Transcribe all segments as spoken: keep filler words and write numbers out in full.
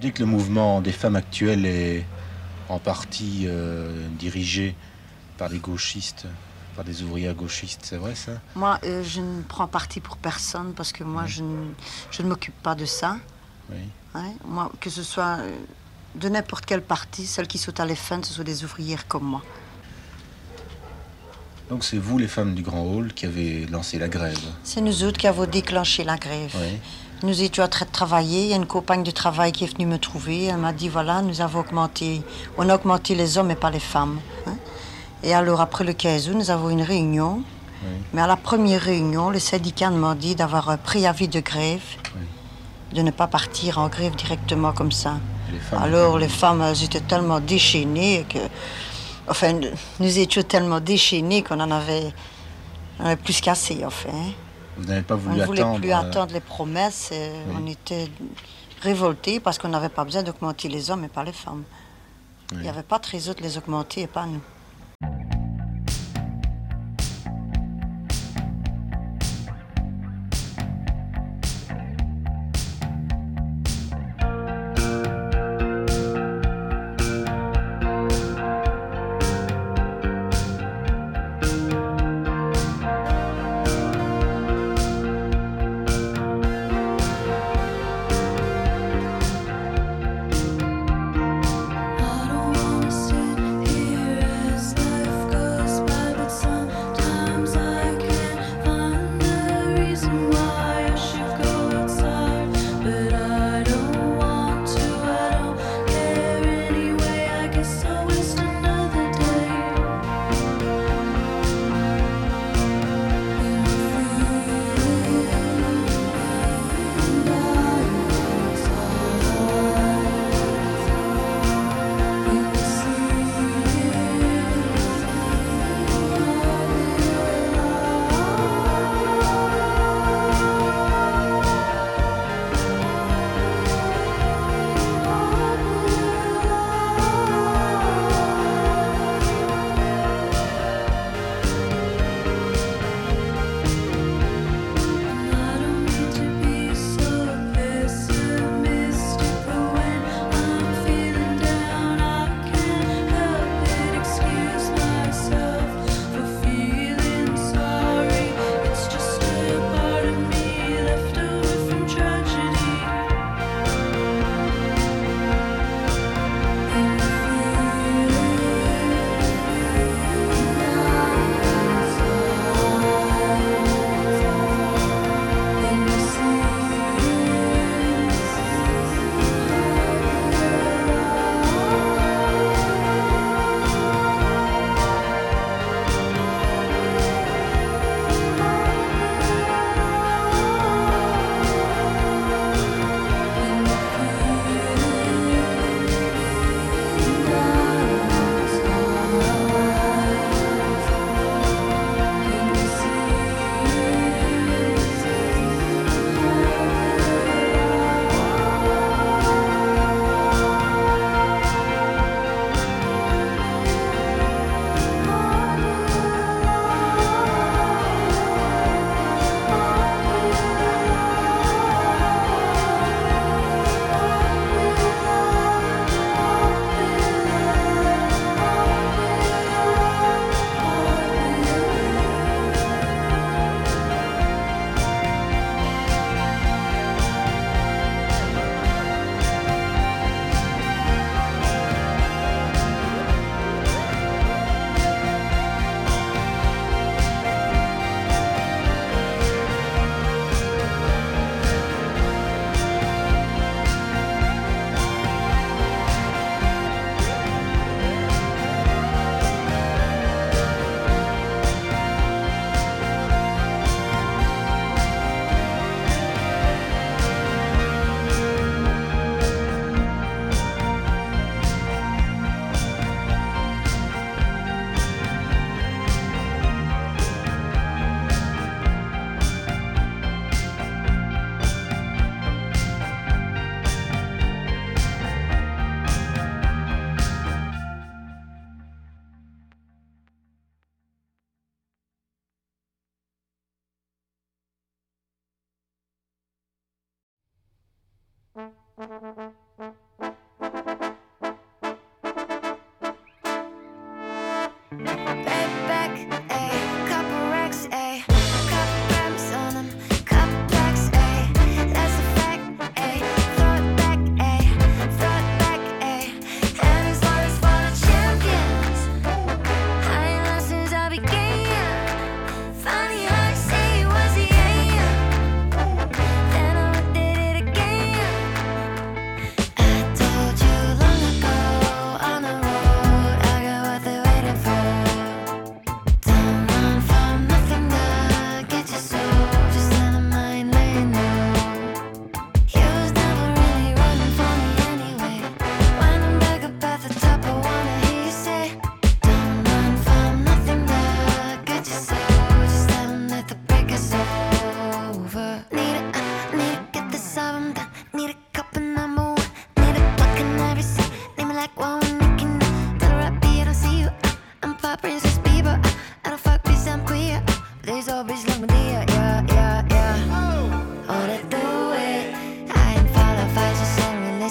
dis que le mouvement des femmes actuel est en partie euh, dirigé par des gauchistes, par des ouvrières gauchistes, c'est vrai ça? Moi, euh, je ne prends parti pour personne parce que moi, Oui. je ne, je ne m'occupe pas de ça. Oui. Hein. Moi, que ce soit euh, de n'importe quel parti, celles qui sautent à les fans, ce sont des ouvrières comme moi. Donc c'est vous, les femmes du Grand Hall, qui avez lancé la grève? C'est nous autres qui avons déclenché la grève. Oui. Nous étions en train de travailler. Il y a une compagne de travail qui est venue me trouver. Elle m'a dit, voilà, nous avons augmenté, on a augmenté les hommes et pas les femmes. Hein. Et alors, après le quinze août, nous avons une réunion. Oui. Mais à la première réunion, le syndicat m'a dit d'avoir un préavis de grève, Oui. de ne pas partir en grève directement comme ça. Les femmes Alors, étaient- les femmes, elles étaient tellement déchaînées que... Enfin, nous étions tellement déchaînés qu'on en avait, on avait plus qu'assez, enfin. Vous n'avez pas On voulu ne voulait attendre plus euh, attendre les promesses. Et Oui. On était révoltés parce qu'on n'avait pas besoin d'augmenter les hommes et pas les femmes. Oui. Il n'y avait pas de raison de les augmenter et pas nous. I don't wanna sit here as life goes by, but sometimes I can't find the reason why I should go outside. But I don't want to, I don't care anyway. I guess I'll waste another day. I don't mean to be so pessimistic, but when I'm feeling down, I can't help it. Excuse myself for feeling sorry. It's just a part of me left over from tragedy. And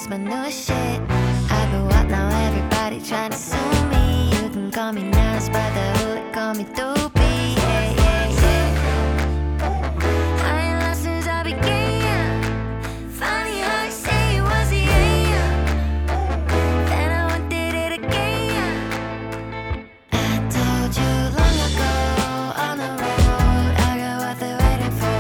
It's my new shit. I grew up, now everybody trying to sue me. You can call me Nas, but the hood call me Doopy. Yeah, yeah, yeah. I ain't lost since I began. Funny how you say it was the end. Then I went did it again. I told you long ago on the road, I got what they're waiting for.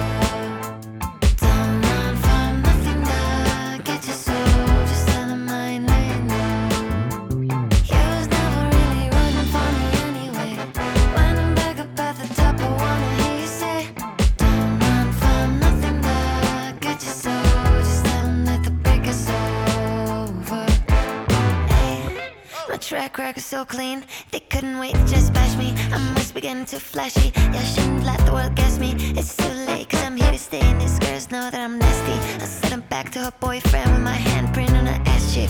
Don't run from nothing to get your soul. Just tell them I ain't laying low. You was never really rooting for me anyway. When I'm back up at the top, I wanna hear you say, don't run from nothing to get your soul. Just tell them that the break is over. Hey, my track record's so clean, they couldn't wait to just bash me. I must be getting too flashy. Yeah, I shouldn't let the world guess me. It's too late, cause I'm here to stay, and these girls know that I'm nasty. I sent him back to her boyfriend with my handprint on her ass cheek.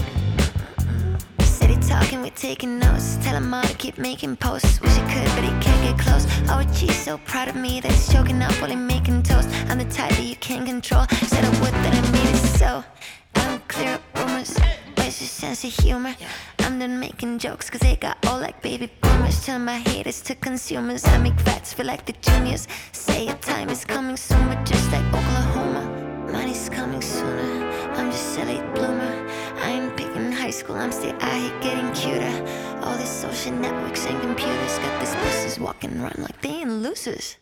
Steady talking, we taking notes. Tell him all to keep making posts. Wish he could, but he can't get close. Oh, geez, so proud of me that he's choking up while he's making toast. I'm the type that you can't control. Said I would, that I made it so. I don't clear up rumors. Where's your sense of humor? I'm done making jokes, cause they got old like baby boomers. Turn my haters to consumers. I make vets feel like the juniors. Say your time is coming soon, but just like Oklahoma, money's coming sooner. I'm just a late bloomer. I ain't picking high school, I'm still out here getting cuter. All these social networks and computers got these pussies walking around like they ain't losers.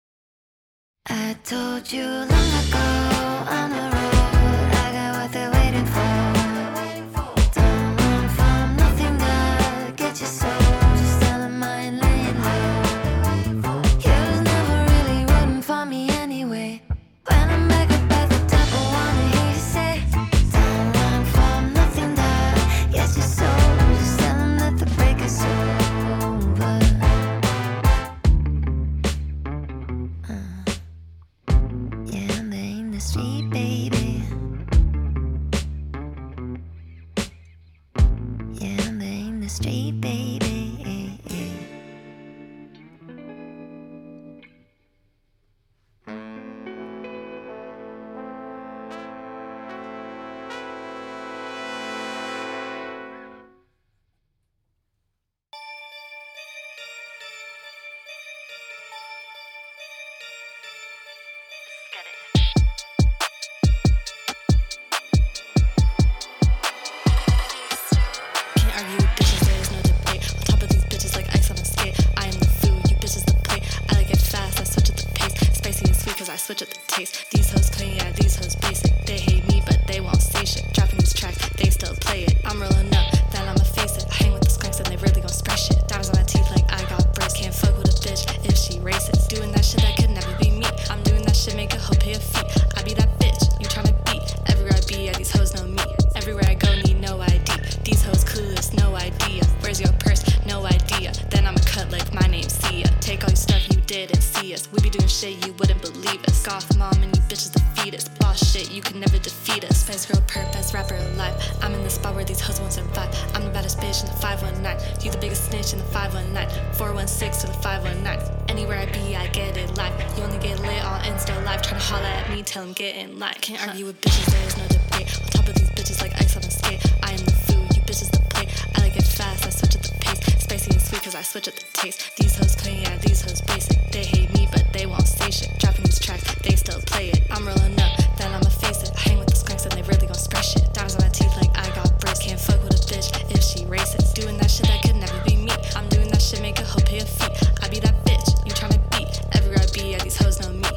I told you long ago on the road, I got what they're waiting for. Don't run from nothing to get your soul. Just tell them I ain't laying low. You was never really rooting for me anyway. When I'm back up at the top, I wanna hear you say, don't run from nothing to get your soul. Just tell them that the break is over. Uh, yeah, I'm the industry, baby. Yeah, I'm the industry, baby. Can't argue with bitches, there is no debate. On top of these bitches like ice on a skate. I am the food, you bitches the plate. I like it fast, I switch up the pace. Spicy and sweet cause I switch up the taste. These hoes clean, yeah, these hoes basic. They hate me but they won't say shit. Dropping these tracks, they still play it. I'm rolling up, then I'ma face it. I hang with the skunks and they really gon' spray shit. Diamonds on my teeth like I got braids. Can't fuck with a bitch if she racist. Doing that shit that could never be me. I'm doing that shit, make a hoe pay a fee. I be that bitch, you tryna beat. Everywhere I be, yeah, these hoes know me. Everywhere I go, need no I D. These hoes clueless, no idea. Where's your purse? No idea. Then I'ma cut like my name's Sia. Take all your stuff, you didn't see us. We be doing shit you wouldn't believe us. Goth mom and you bitches defeat us. Boss shit, you can never defeat us. Spice girl, perp, best rapper alive. I'm in the spot where these hoes won't survive. I'm the baddest bitch in the five one nine. You the biggest snitch in the five one nine. four one six to the five one nine. Anywhere I be, I get it live. You only get lit on Insta Live. Tryna holla at me, tell them get in line. Can't argue with bitches, there is no debate. On top of these bitches like ice on a skate. I am the food, you bitches the plate. I like it fast, I switch up the pace. Spicy and sweet cause I switch up the taste. These hoes clean, yeah, these hoes basic. They hate me but they won't say shit. Dropping these tracks, they still play it. I'm rolling up, then I'ma face it. I hang with the skunks and they really gon' spray shit. Diamonds on my teeth like I got braids. Can't fuck with a bitch if she racist. Doing that shit that could never be me. I'm doing that shit, make a hoe pay a fee. I be that bitch, you tryna beat. Everywhere I be, yeah, these hoes know me.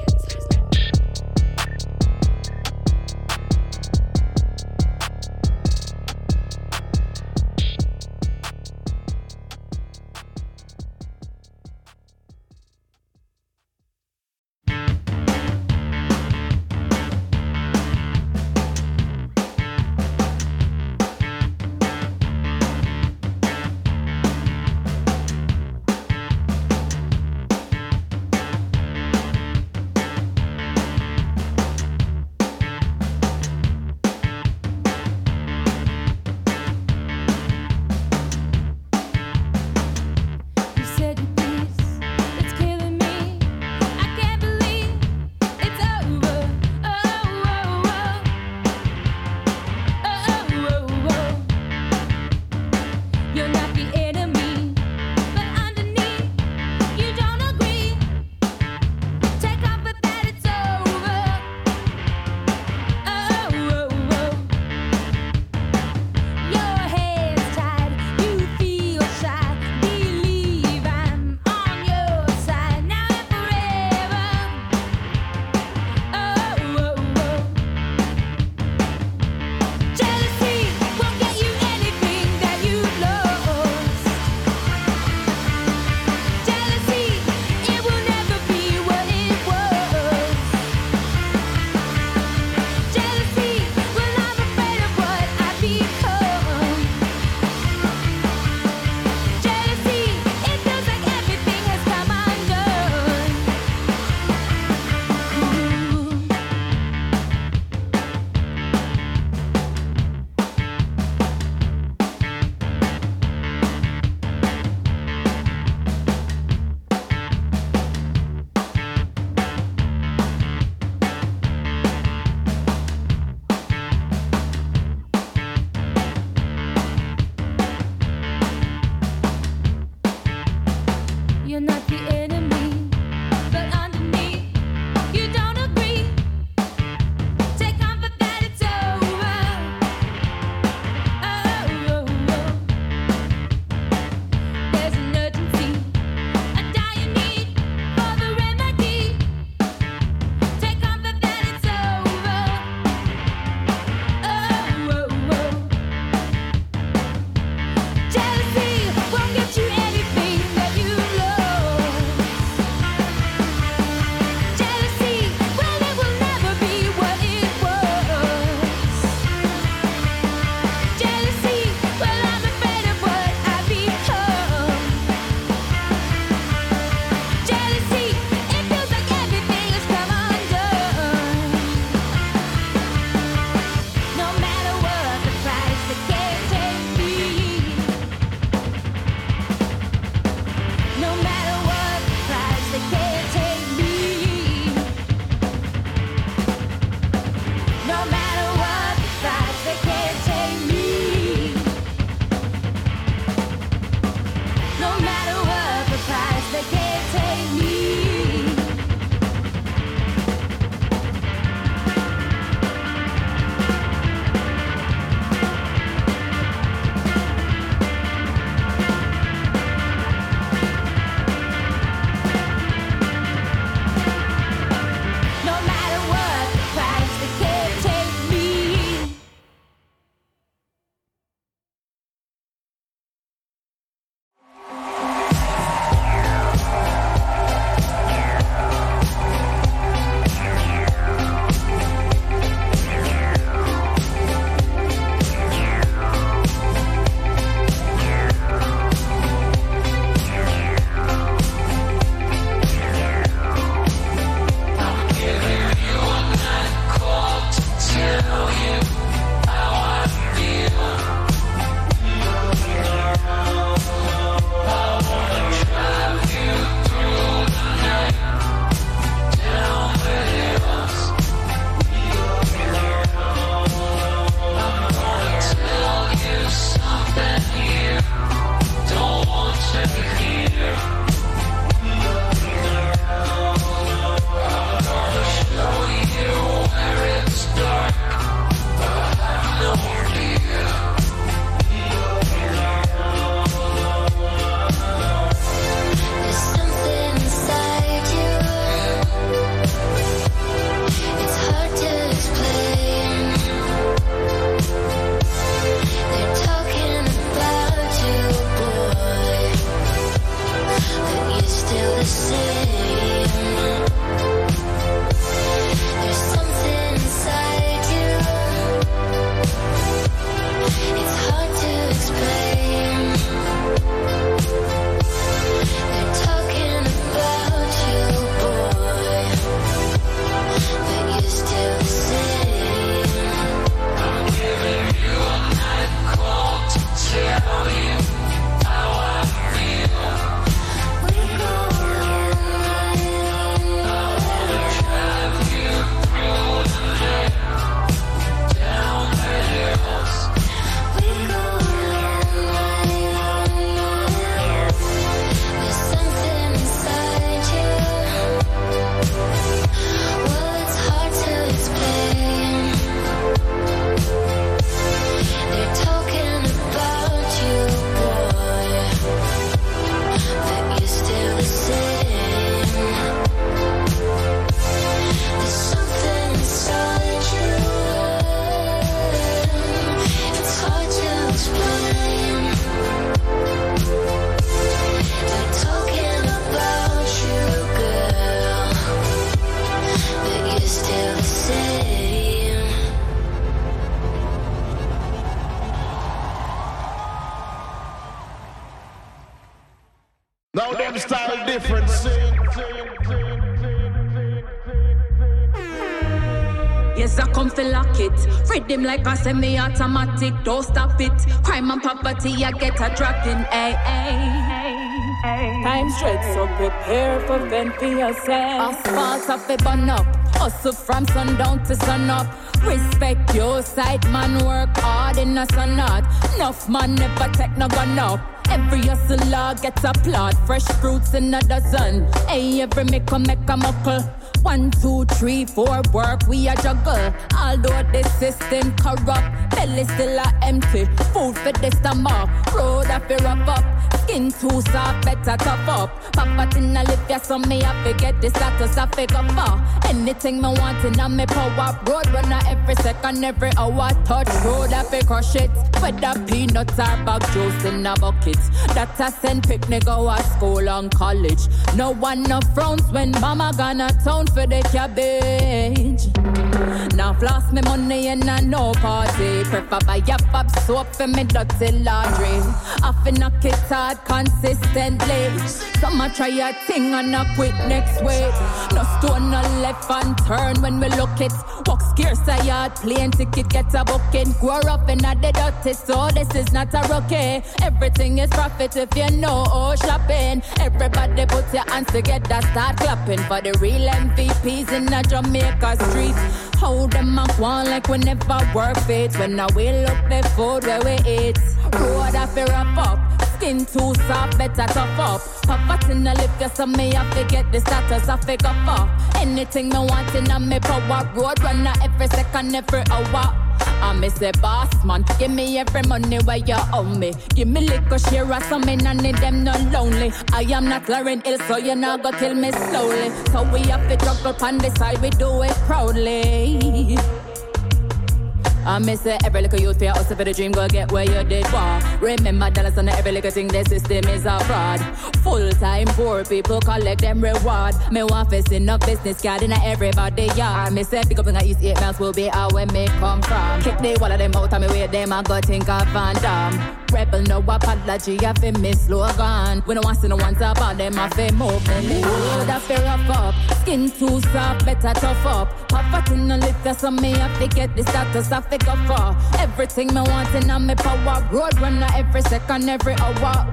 difference. Yes, I come to lock it. Rhythm like a semi-automatic, don't stop it. Crime and poverty, I get a dragging. Ay, ay. Time stretch, so prepare for vent for yourself. Asphalt off a burn up. Hustle from sundown to sun up. Respect your side, man, work hard in a sun out. Enough man never take no gun up. Every hustler gets applaud. Fresh fruits in a dozen. Hey, every make a make a muckle. One, two, three, four, work, we a juggle. Although the system corrupt, belly still a empty. Food for the stomach, road a fi wrap up. Skin too soft, better tough up. Papa tin a lip, yeah, so me a fi get the status a fi go far. Anything me want in a me power. Road runner every second, every hour. Touch road a fi crush it. Whether peanuts or bag juice in a bucket. That a send picnic go a school and college. No one no frowns when mama gonna town for the cabbage. Now floss me money and I no party. Prefer buy a pop soap for me dirty laundry. I fi knock it hard consistently. Some a try a thing and I quit next week. No stone no left and turn when we look it. Walk scarce a yard, plane ticket get a booking. Grow up in a the dirty, so this is not a rookie. Everything is profit if you know oh, shopping. Everybody put your hands together, start clapping for the real M V Ps in the Jamaica street. How them a want like we never worth it. When I will up the food where we eat. Road a fi wrap up. Skin too soft, better tough up. Papa in the lip, just so me have to get the status I figure for. Anything me want in a me power. Road runner every second, every hour. I miss a boss man, give me every money where you owe me. Give me little share of something, I need them not lonely. I am not Lauren Hill, so you not go kill me slowly. So we have to juggle on the side, we do it proudly. I miss it, every little youth for your hustle for the dream, go get where you did war. Remember dollars on every little thing, the system is a fraud. Full-time poor people collect them reward. Me want face in a business card in everybody yard. Me say pick up in the East eight miles will be out where me come from. Kick the wall of them out and me wait them and go think of Van Damme. Rebel no apology, I fi miss slogan. We don't want to see no ones about them, I fi move them. Road I fi rough up, skin too soft, better tough up. Papa in the liquor, so me have to get the status I fi go for. Everything me want in a me power. Road runner every second, every hour.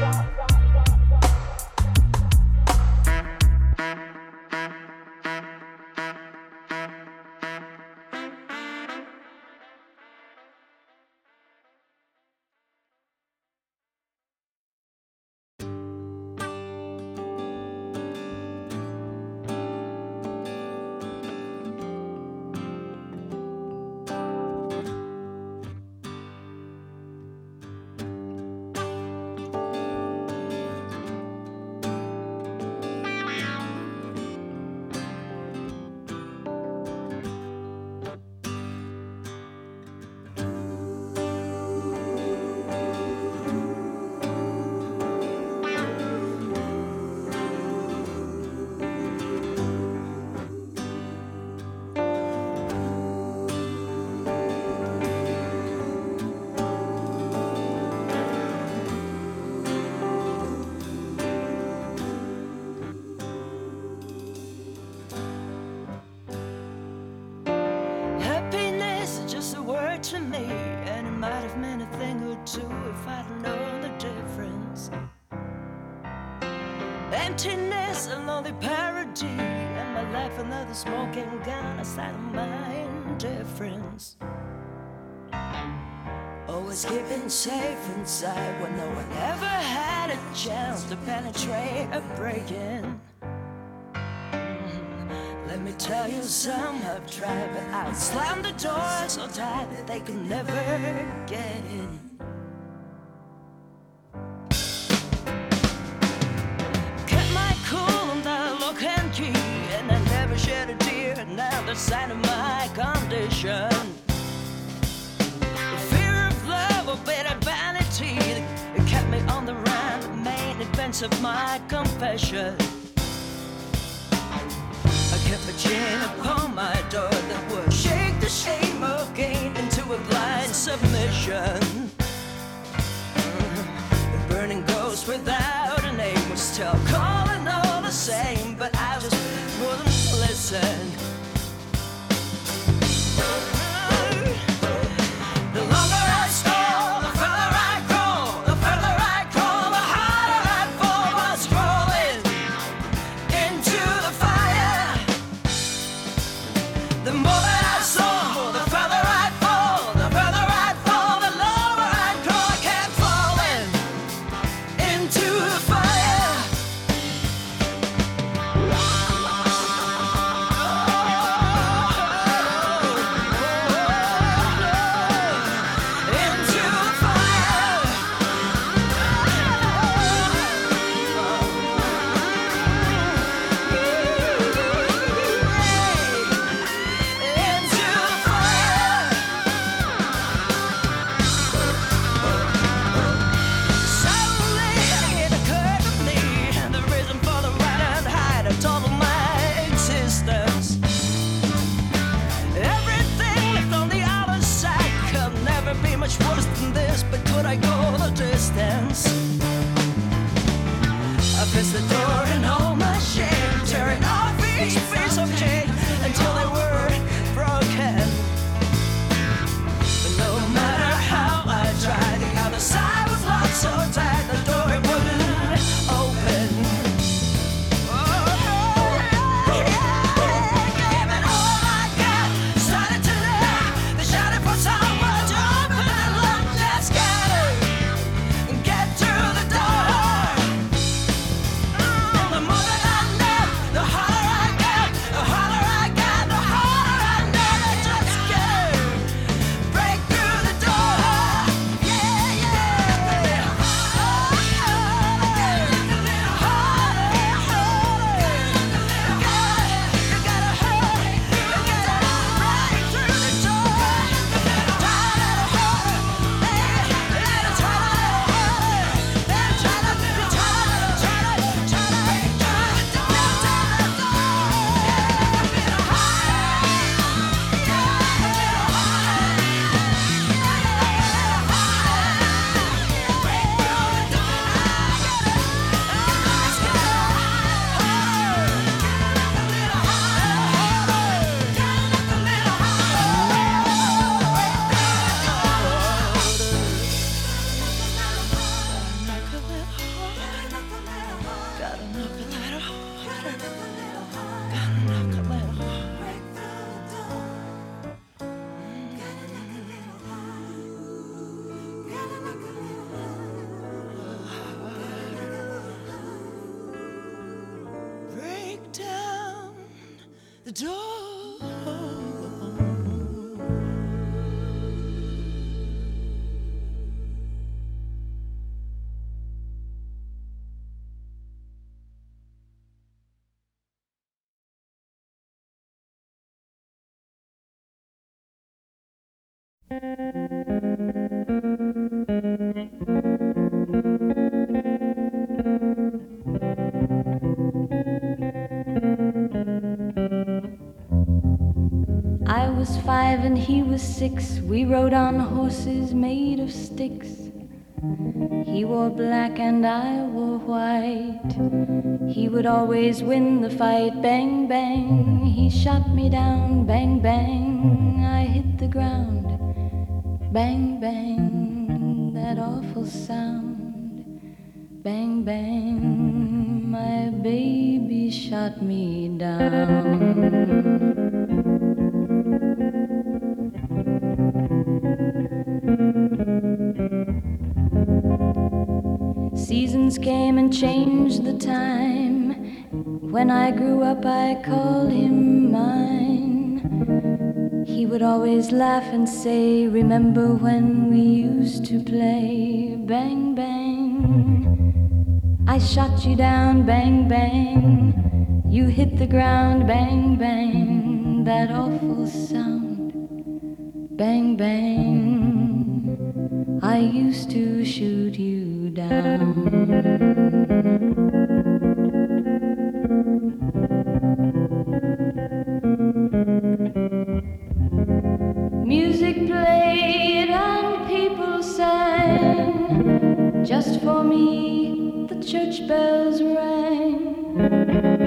To me, and it might have meant a thing or two if I'd known the difference. Emptiness, a lonely parody, and my life another smoking gun aside of my indifference. Always keeping safe inside when no one ever had a chance to penetrate a break-in. Let me tell you, some have tried, but I slammed the door so tight that they could never get in. Kept my cool under lock and key, and I never shed a tear. Now the sign of my condition. The fear of love, a bit of vanity, it kept me on the run, the main events of my confession. Kept a chain upon my door that would shake the shame of gain into a blind submission. The burning ghost without a name was still calling on same, but I just wouldn't listen. The longer I stall, the further I crawl, the further I crawl, the harder I fall by scrolling into the fire. The more that I saw, the further I fall, the further I fall, the lower I crawl, I kept falling into the fire. Into the fire. Into the fire. Suddenly it occurred to me the reason for the right-hand hide of all of my existence. Everything left on the other side could never be much worse than this, but could I go the distance? I pressed the door and hold my shame, tearing off each piece of chain until they were broken. But no matter how I tried, the other side was locked so tight, the door it wouldn't open. Gave it all I got, started to laugh, they shouted for someone to open and look, just scatter and get through the door. The more that I know, the harder I get, the harder I get, the harder I know. Just get break through the door. Yeah, yeah. Oh, yeah. A little harder, harder. You gotta hurry, you gotta break through the door. Try a little harder, a little try a little harder. Then try to, try to, try to, try to break through the door. A little Gotta knock a little harder. Gotta knock a little harder. Break down the door. I was five and he was six. We rode on horses made of sticks. He wore black and I wore white. He would always win the fight. Bang, bang, he shot me down. Bang, bang, I hit the ground. Bang, bang, that awful sound. Bang, bang, my baby shot me down. Seasons came and changed the time. When I grew up, I called him mine. He would always laugh and say, remember when we used to play? Bang, bang, I shot you down. Bang, bang, you hit the ground. Bang, bang, that awful sound. Bang, bang, I used to shoot you down. Music played and people sang. Just for me, the church bells rang.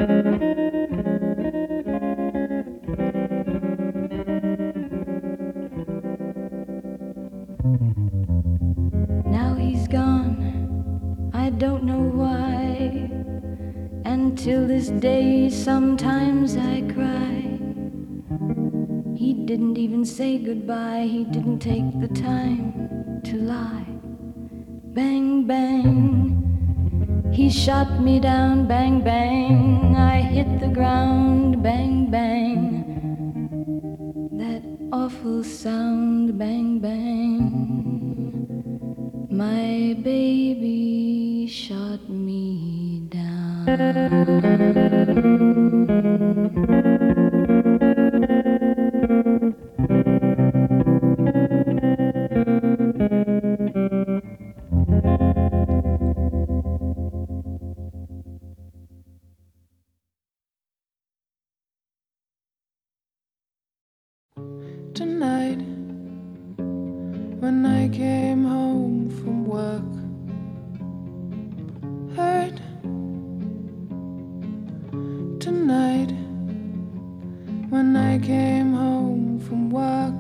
Now he's gone, I don't know why. And till this day, sometimes I cry. He didn't even say goodbye, he didn't take the time to lie. Bang, bang, he shot me down, bang, bang. I hit the ground, bang, bang. That awful sound, bang, bang. My baby shot me down. Tonight, when I came home from work, hurt. Tonight, when I came home from work,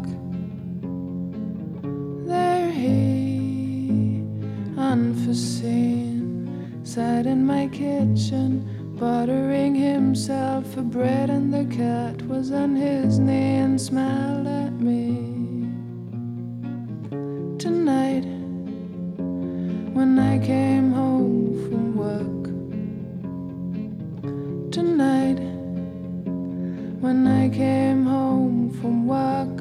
there he, unforeseen, sat in my kitchen, buttering himself a bread, and the cat was on his knee and smiled at me. Tonight, when I came home from work, tonight, when I came home from work,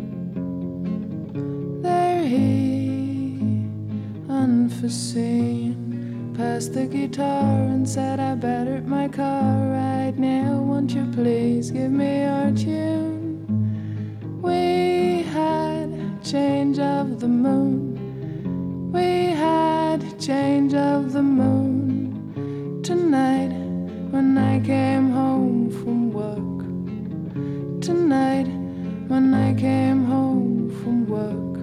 there he, unforeseen, passed the guitar and said, I battered my car right now, won't you please give me your tune? We had change of the moon, we had change of the moon. Tonight, when I came home from work, tonight, when I came home from work,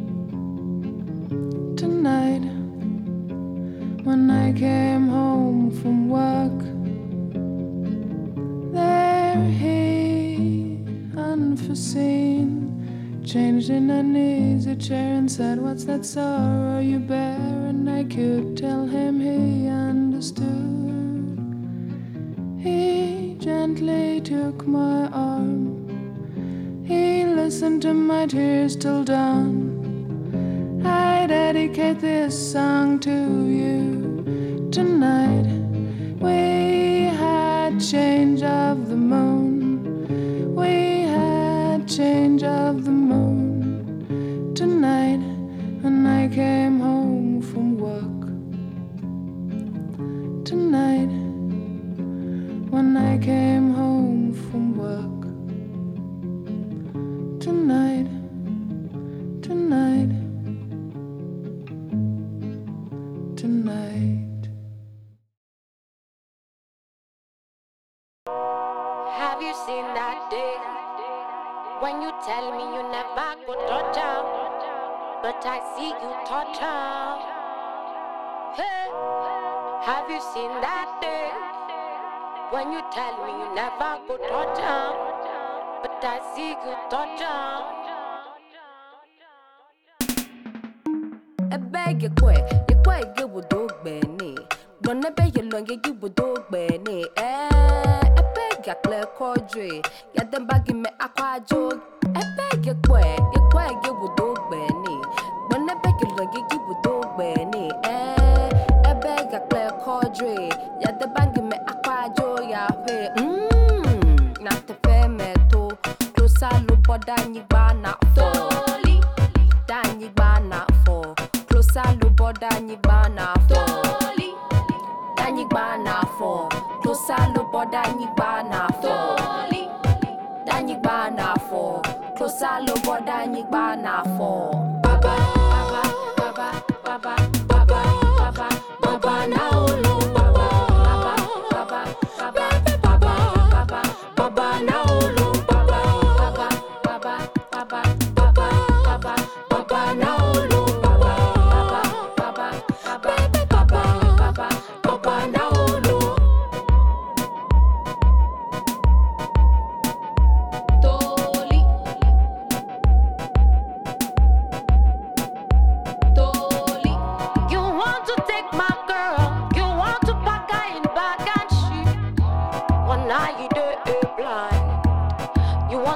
tonight, when I came home from work, there he, unforeseen, changed in an easy chair and said, what's that sorrow you bear? And I could tell him he understood. He gently took my arm, he listened to my tears till dawn. I dedicate this song to you. Tonight, we had change of the moon, we had change of the moon. Tonight, when I came home from work, tonight, when I came home from work, tonight, tonight, tonight. Have you seen that day when you tell me you never go touch but I see you touch Hey, have you seen that day when you tell me you never go touch but I see you touch I beg your quay, your quay get with dog benny. Don't I beg your long you with dog benny. Eh, I beg your clear cordray. Get them bagging me aqua joke. I beg your quay, your quay get with dog benny. Don't I beg your long you with dog benny. Eh, I beg your clear cordray. Get the banging me aqua joke. Ya pay. Mmm, not the fair metal. Close a loop, but then you banana for. Dan you banana for. Salo boda ni bana for Dani bana for Closer lo boda ni bana for Dani bana for Closer lo boda ni bana for Baba Baba Baba Baba Baba Baba na olo Baba Baba Baba Baba Baba Baba na olo Baba Baba Baba Baba Baba Baba Baba na olo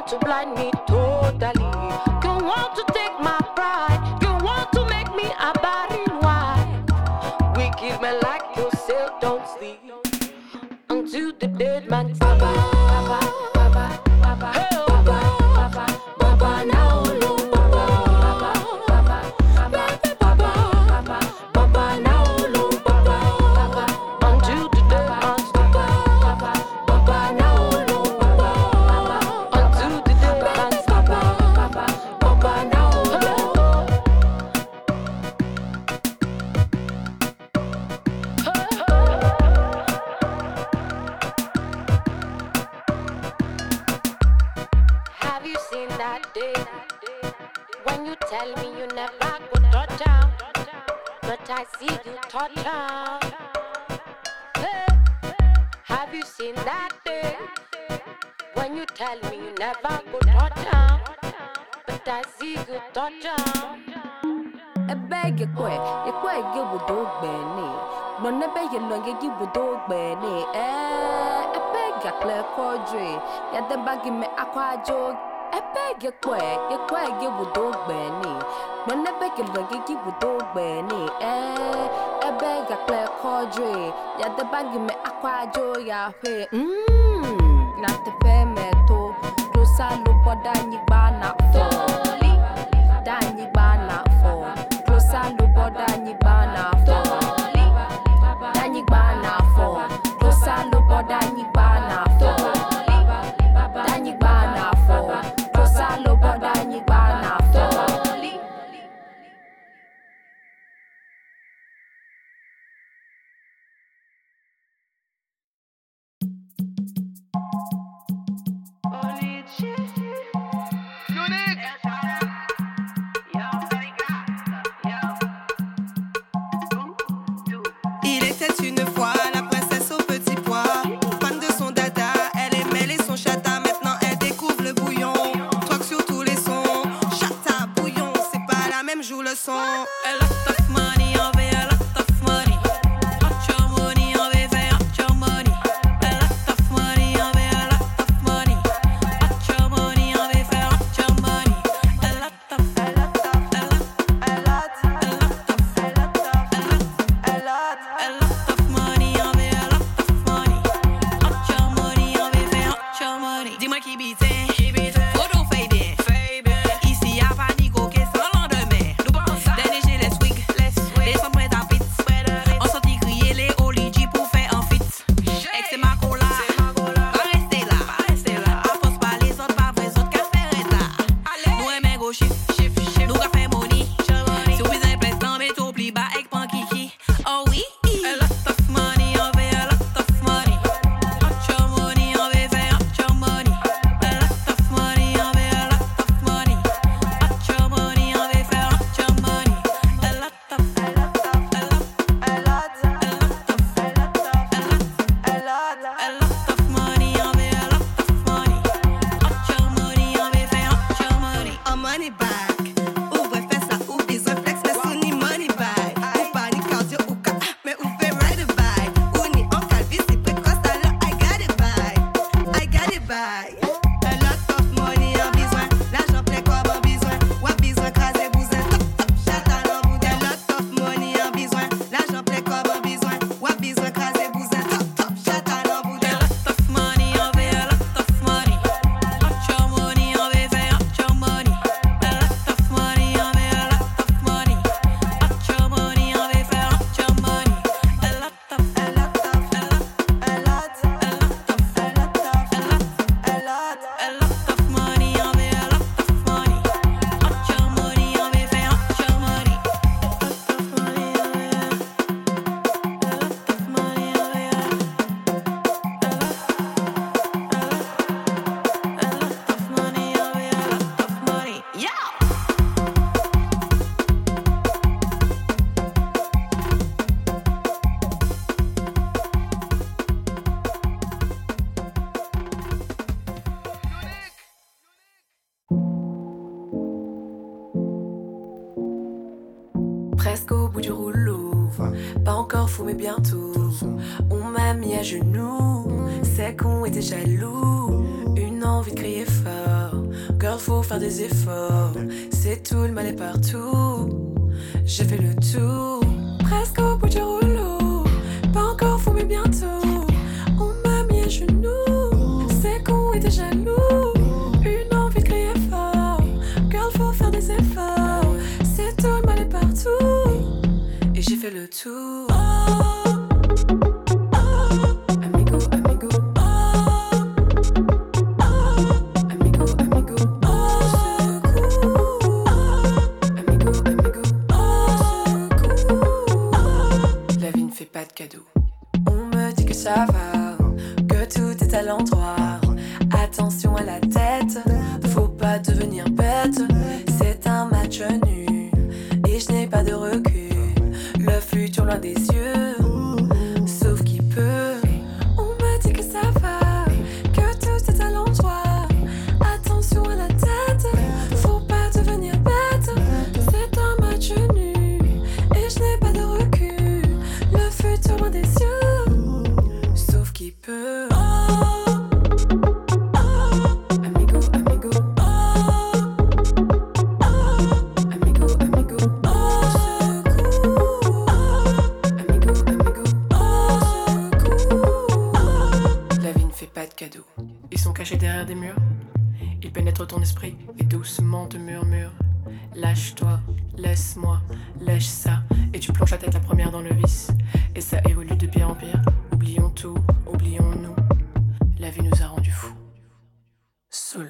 to blind me totally. You want to take my pride. You want to make me a barren wife. Wicked man like yourself don't sleep until the dead man sleep. Baba, Baba, Baba, Baba, hey, oh, Baba, Baba, Baba, now look, Baba, Baba, Baba, Baba, Baba, Baba, Baba, now look, Baba, Baba, until the dead man sleep. Baba, Baba, now look, Baba, Baba, until the dead man sleep. Baba, Baba, now look. Have you seen that day when you tell me you never go touch down, but I see you touch down? Hey. Have you seen that day when you tell me you never go touch down, but I see you touch down? Ebe ye kwe, ye kwe ye wudo gbeni. Non ebe ye longe ye wudo gbeni. Eh, ebe ye kle kodre. Ya demba gi me akwa jog. Ebe ye kwe, ye kwe ye wudo gbeni. Non ebe ye longe ye wudo gbeni. Eh, ebe ye kle kodre. Ya demba gi me akwa jog ya fe. Mmm, na te fe me to. Dosa lo boda nyigba na fo. Da nyigba na fo. Salu boda nyibana fo Da nyibana fo Salu boda nyibana fo Da nyibana fo Salu boda nyibana fo Il était une fois la princesse au petit pois. Fan de son dada, elle aimait les sons chata. Maintenant elle découvre le bouillon. Troque sur tous les sons. Chata, bouillon, c'est pas la même, joue le son. A lot of money, on veut a lot of money. Hot your money, on veut faire hot your money. A lot of money, on veut a lot of money. Hot your money, on veut faire hot your money. A lot of, a lot of, a lot, a lot, a lot of, a lot of, a lot, a lot. A lot of money, on veut a lot of money. Hot your money, on veut faire hot your money. Dis-moi qui bite, photo fait bien. Ici y'a pas ni coquet sans lendemain. Nous pensons dernier chez les swing, les sons prêts à pit. On sortit crier les Oli-G pour faire un fit. Ex c'est ma cola, pas rester là. Apporte pas les autres, pas vrai autres qu'à faire est là. Nous aimons gros chiffre, nous qu'a fait money. Si vous besoin de place, non mais tout pli bas avec pan kiki. Oh oui. A lot of money, on veut a lot of money. Hot your money, on veut faire hot your money. A lot of money, on veut a lot of money. Hot your money, on veut faire hot your money. A lot of, a lot of, a lot, a lot, a lot of, a lot of, a lot, a lot, a lot of money, on veut a lot of money. Hot your money, on veut faire hot your money. A money bag, ou ouais fais ça, ou besoin flex, mais sous ni money bag. Ou pas ni cardio ou ka, mais ou fait ride a bag. Ou ni en calvis, si précoce, alors I got it bag. I got it bag. A lot of money en besoin, l'argent plein comme en besoin. Ou besoin craser bousin, top top, chata dans bout. A lot of money en besoin, l'argent plein comme en besoin. Ou besoin craser bousin, top top, chata dans bout. A lot of money, on veut a lot of money. Hot your money, on veut faire hot your money. A lot of money, on veut a lot of money. Hot your money, on veut faire hot your money. A lot of, a lot of, a lot, a lot, a lot of, a lot of, a lot, a lot, a lot of money, on veut a lot of money. Hot your money, on veut faire hot your money. A lot of money, on veut a lot of money, on veut a lot of money, on veut a lot of money, on veut a lot of money, on veut a lot of money. A lot of money, on veut a lot of money. Hot your money, on veut a lot of money. Hot your money, on veut a lot of money. Yeah! Presque au bout du rouleau, pas encore fou mais bientôt. On m'a mis à genoux, c'est qu'on était jaloux. Une envie de crier fort. Girl, faut faire des efforts. C'est tout, le mal est partout. J'ai fait le tour, presque au bout du rouleau. Pas encore fou, mais bientôt. On m'a mis à genoux. C'est con et t'es jaloux. Une envie de crier fort. Girl, faut faire des efforts. C'est tout, le mal est partout. Et j'ai fait le tour. Ça va, que tout est à l'endroit. Attention à la tête, faut pas devenir bête. C'est un match nul et je n'ai pas de recul. Le futur loin des yeux, sauf qui peut. On me dit que ça va, que tout est à l'endroit. Attention à la tête, faut pas devenir bête. C'est un match nul et je n'ai pas de recul. Le futur loin des yeux. Qui peut. Oh, oh, amigo, amigo. Oh, oh, amigo, amigo. Oh, secours. Amigo, amigo. Oh, secours. La vie ne fait pas de cadeaux. Ils sont cachés derrière des murs. Ils pénètrent ton esprit et doucement te murmurent. Lâche-toi, laisse-moi, lâche ça. Et tu plonges la tête la première dans le vice. Et ça évolue de pire en pire. Oublions tout, oublions-nous. La vie nous a rendus fous. Solo.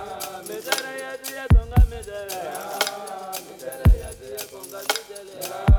Miseria,